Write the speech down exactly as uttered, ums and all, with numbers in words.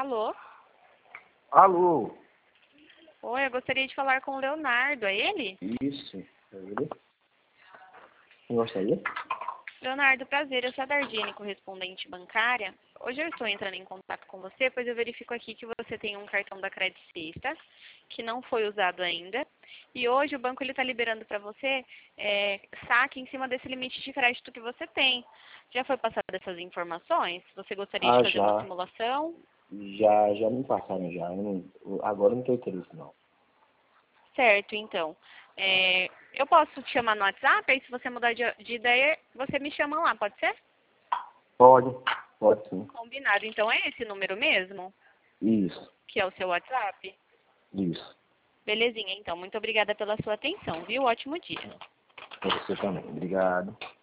Alô? Alô? Oi, eu gostaria de falar com o Leonardo, é ele? Isso, é ele. Quem gostaria? Leonardo, prazer, eu sou a Dardine, correspondente bancária. Hoje eu estou entrando em contato com você, pois eu verifico aqui que você tem um cartão da Credit Suisse, que não foi usado ainda. E hoje o banco está liberando para você é, saque em cima desse limite de crédito que você tem. Já foi passado essas informações? Você gostaria de Ah, fazer uma já. simulação? Já, já me passaram já. Eu não, agora eu não tenho interesse, não. Certo, então. É, eu posso te chamar no WhatsApp, aí se você mudar de, de ideia, você me chama lá, pode ser? Pode, pode sim. Combinado. Então é esse número mesmo, Isso, que é o seu WhatsApp? isso. Belezinha, então. Muito obrigada pela sua atenção, viu? Ótimo dia. Pra você também. Obrigado.